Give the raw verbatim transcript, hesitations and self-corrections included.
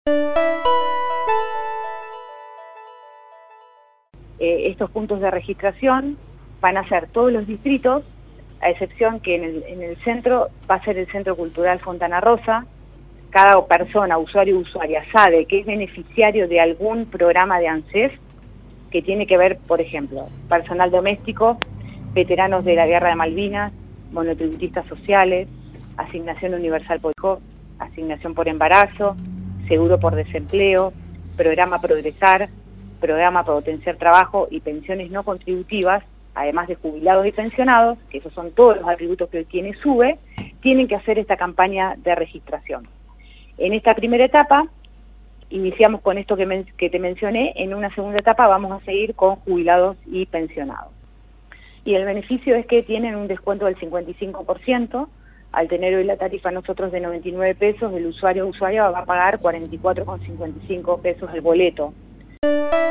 Eh, estos puntos de registración van a ser todos los distritos, a excepción que en el, en el centro va a ser el Centro Cultural Fontana Rosa. Cada persona, usuario o usuaria, sabe que es beneficiario de algún programa de ANSES que tiene que ver, por ejemplo, personal doméstico, veteranos de la Guerra de Malvinas, monotributistas sociales, asignación universal por hijo, asignación por embarazo, seguro por desempleo, programa Progresar, programa para potenciar trabajo y pensiones no contributivas, además de jubilados y pensionados, que esos son todos los atributos que tiene SUBE, tienen que hacer esta campaña de registración. En esta primera etapa, iniciamos con esto que, men que te mencioné. En una segunda etapa vamos a seguir con jubilados y pensionados. Y el beneficio es que tienen un descuento del cincuenta y cinco por ciento, al tener hoy la tarifa nosotros de noventa y nueve pesos, el usuario o usuaria va a pagar cuarenta y cuatro con cincuenta y cinco pesos el boleto.